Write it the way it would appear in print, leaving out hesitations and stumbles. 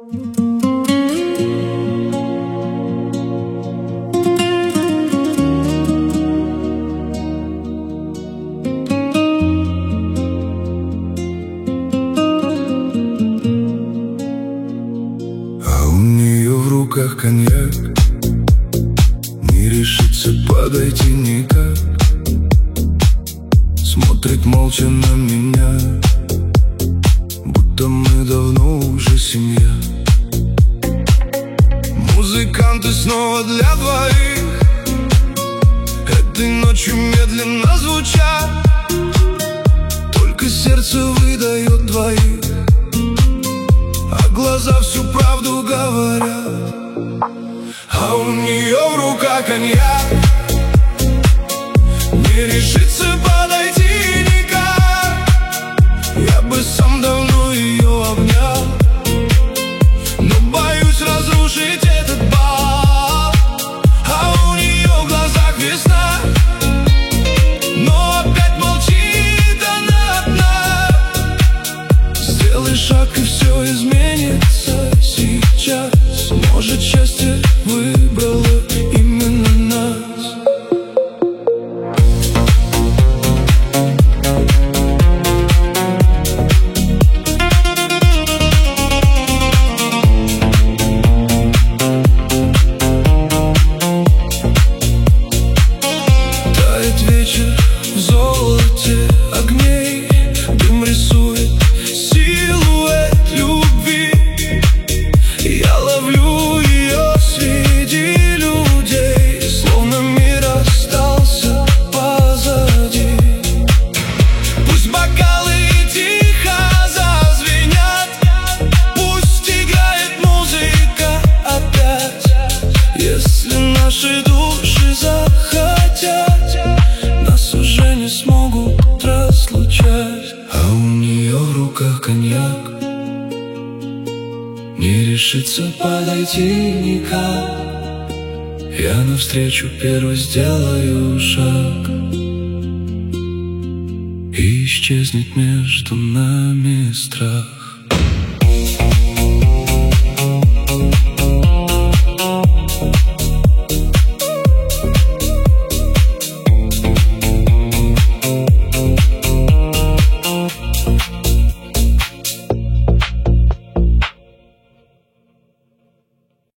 Как коньяк, не решится подойти никак. Смотрит молча на меня, будто мы давно уже семья. Музыканты снова для двоих, этой ночью медленно звучат. Только сердце выдает двоих, а глаза всю правду говорят. А у нее в руках коньяк, не решится подойти никак. Я бы сам давно ее обнял, но боюсь разрушить этот бал. А у нее в глазах весна, но опять молчит она одна. Сделай шаг и все изменится сейчас. Может, счастье выбрало именно нас. Тает вечер в золоте огней, дым рисует силуэт любви. Я ловлю ее среди людей, словно мир остался позади. Пусть бокалы тихо зазвенят, пусть играет музыка опять. Если наши души захотят, нас уже не смогут разлучать. А у нее в руках коньяк, не решится подойти никак. Я навстречу первый сделаю шаг, и исчезнет между нами страх.